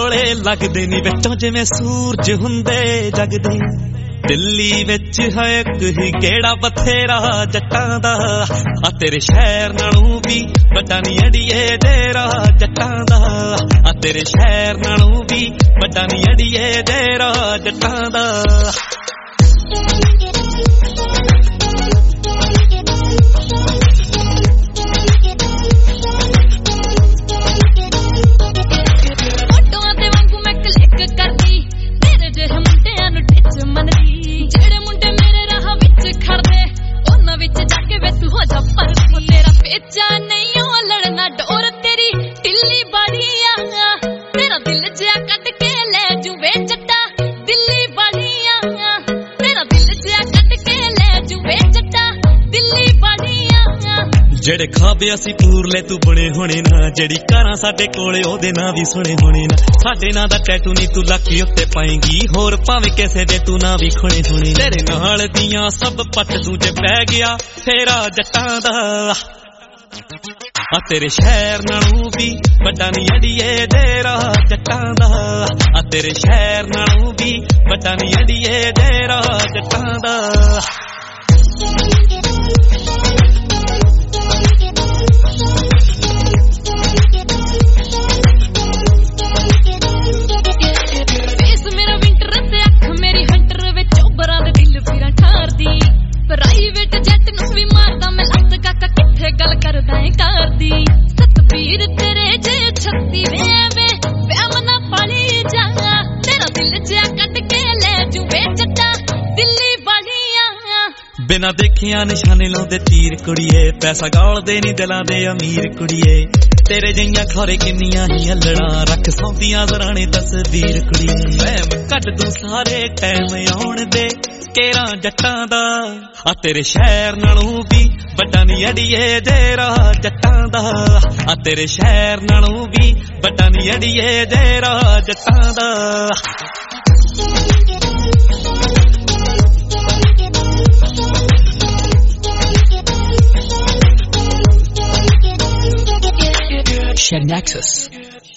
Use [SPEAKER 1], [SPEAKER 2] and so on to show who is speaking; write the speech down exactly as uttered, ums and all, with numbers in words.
[SPEAKER 1] कोले लगदे नी विचों जिवें सूरज हुंदे जगदे दिल्ली विच है एक ही गेड़ा बथेरा जट्टां दा आ तेरे शहर नालों भी वड्डा नी अड़िए डेरा जट्टां दा आ तेरे शहर नालों भी वड्डा नी अड़िए डेरा जट्टां दा जेड़े खाबे असी पूरले तू बने होने ना जेड़ी कारां साडे कोले ओदे ना भी सुने होने ना साडे ना दा टैटू नी तू लक्की उत्ते पाएंगी होर भावें किसे दे तू ना भी खोने होने तेरे नाल दियां सब पट तू जे पै गया फेरा जट्टां दा आ तेरे शहर नालों भी वड्डा नी अड़िए डेरा जट्टां दा आ तेरे शहर नालों भी वड्डा नी अड़िए डेरा जट्टां दा बिना देखिया निशाने लाउंदे तीर कुड़िए पैसा गौलदे नी दिलां दे अमीर कुड़िए तेरे जइयां खौरे किन्नियां ही अल्लड़ां रख सौंदियां जराने तस्वीर कुड़िए वहम कट तू सारे टाइम आउण दे केरां जट्टां दा आ तेरे शहर नालों भी वड्डा नी अड़िए डेरा जट्टां दा आ तेरे शहर नालों भी वड्डा नी अड़िए डेरा जट्टां दा
[SPEAKER 2] Shed Nexus.